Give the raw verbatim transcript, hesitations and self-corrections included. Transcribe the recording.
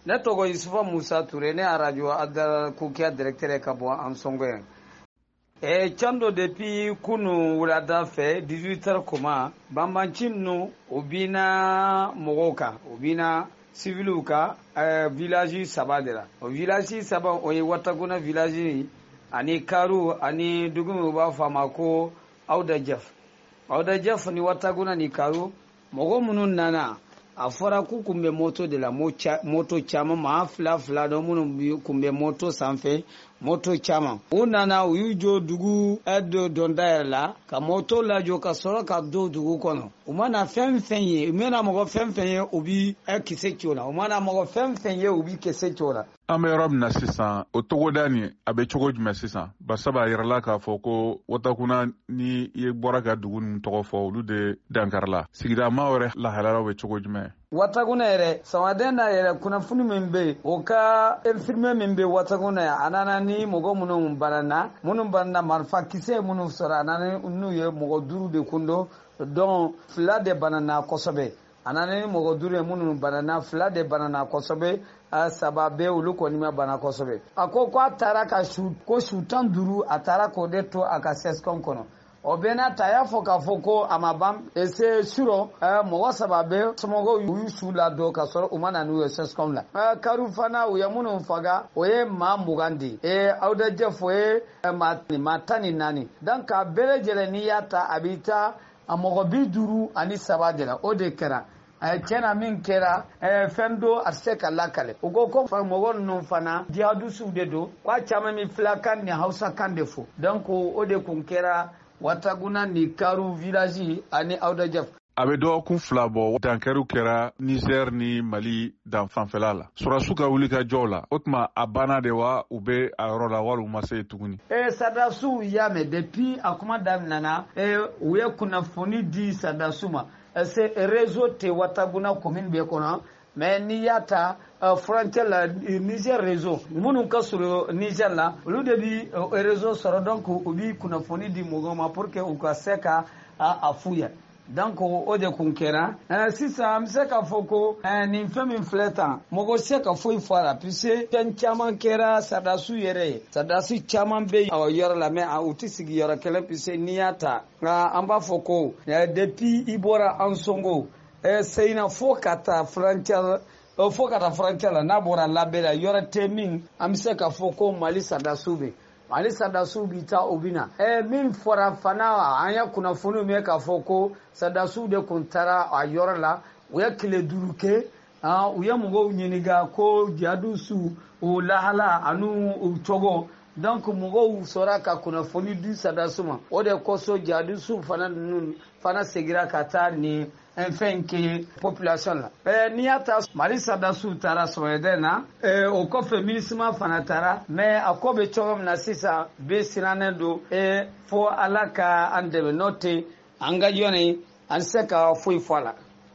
ne tɔgɔ Isufa Musa Ture, ne arajo Adara Kukia directeur ka bɔ an sɔngɔ yan. Eh, Chando depuis kunu wulada fɛ dix-huit heures koma banbanci nu o bina mɔgɔw kan o bina civiliw ka eh, village saba de la o village saba o ye Wataguna village ani Karu ani dugu min b'a fɔ a ma ko Awdajaf Awdajaf ni Wataguna ni Karu mɔgɔ minnu nana a fɔra k'u kun bɛ moto de la moto caman maa fila fila dɔ minnu kun bɛ moto sanfɛ moto caman u nana u y'u jɔ dugu dɔ dɔnda yɛrɛ la ka moto lajɔ ka sɔrɔ ka don dugu kɔnɔ u mana fɛn fɛn ye u mana mɔgɔ fɛn fɛn ye u bi kisɛ ci o la u mana mɔgɔ fɛn fɛn ye u bi kisɛ ci o la. An bɛ yɔrɔ min na sisan o togoda nin a bɛ cogo jumɛn sisan basaba a yɛrɛla k'a fɔ ko Watakuna ni i bɔra ka dugu ninnu tɔgɔ fɔ olu de dankarila sigida maa wɛrɛ lahalalaw bɛ cogo jumɛn. Wataguna yɛrɛ samaden na yɛrɛ kunnafoni min bɛ yen o ka infirmier min bɛ Wataguna yan a nana ni mɔgɔ minnu banana minnu banana marifa kisɛ minnu sɔrɔ a nana n'u ye mɔgɔ duuru de kundo donc fila de banana kosɛbɛ a nana ni mɔgɔ duuru ye minnu banana fila de banana kosɛbɛ a saba bɛ olu kɔni ma bana kosɛbɛ a ko ko a taara ka su ko su tan duuru a taara k'o de to a ka sescom kɔnɔ o bɛɛ n'a ta a y'a fɔ k'a fɔ ko a ma ban ese surɔ mɔgɔ saba bɛ somɔgɔw y'u su ladon ka sɔrɔ u ma na n'u ye sescom la Karu fana u ye minnu faga o ye maa mugan de ye Awdajaf o ye maa tan ni naani donc a bɛɛ lajɛlen n'i y'a ta a b'i ta a mɔgɔ bi duuru ani saba de la o de kɛra tiɲɛna min kɛra fɛn do a tɛ se ka lakale u ko ko mɔgɔ ninnu fana jihadusiw de don k'a caman min filakan ni hausakan de fɔ donc o de kun kɛra Wataguna ni Karu village ani Awdajaf. A bɛ dɔgɔkun fila bɔ dankɛriw kɛra Niger ni Mali danfanfɛla la sɔrɔsiw ka wuli ka jɔw la o tuma a banna de wa u bɛ a yɔrɔ la wali u ma se tuguni. Eh, Sadasiw y'a mɛn depuis a kuma daminɛna eh, u ye kunnafoni di Sadasiw ma c'est réseau tɛ Wataguna commune bɛɛ kɔnɔ mais n'i y'a ta uh, frontière la Niger réseau minnu ka surun Niger la olu de bi uh, réseau sɔrɔ donc u bi kunnafoni di mɔgɔw ma pour que u ka se ka a, a f'u ye donc o de kun kɛra uh, sisan an bɛ se k'a fɔ ko uh, nin fɛn min filɛ tan mɔgɔ se ka foyi fɔ a la puisque fɛn caman kɛra Sadasiw yɛrɛ ye Sadasi caman bɛ yen yɔrɔ la mais u tɛ sigi yɔrɔ kelen puisque n'i y'a ta uh, an b'a fɔ ko uh, depuis i bɔra Ansongo Seyna fo ka taa frontière fo ka taa frontière la n'a bɔra labɛn la yɔrɔ tɛ min an bɛ se k'a fɔ ko Mali Sadasiw bɛ Mali Sadasiw bi taa o bɛ na min fɔra fana an ye kunnafoniw mɛn k'a fɔ ko Sadasiw de kun taara a yɔrɔ la u ye tile duuru kɛ u ye mɔgɔw ɲininka ko jihadusiw o lahala ani u cogo donc mɔgɔw sɔrɔ ka kunnafoni di Sadasiw ma o de kosɔn jihadusiw fana ninnu fana segira ka taa ni fɛn kɛ population la n'i y'a ta Mali Sadasiw taara Sɔgɔmɛdɛ na o kɔfɛ MINUSMA fana taara mais a ko bɛ cogo min na sisan bɛɛ sirannen don fo Ala ka an dɛmɛ n'o tɛ an ka jɔn an se ka foyi fɔ a la.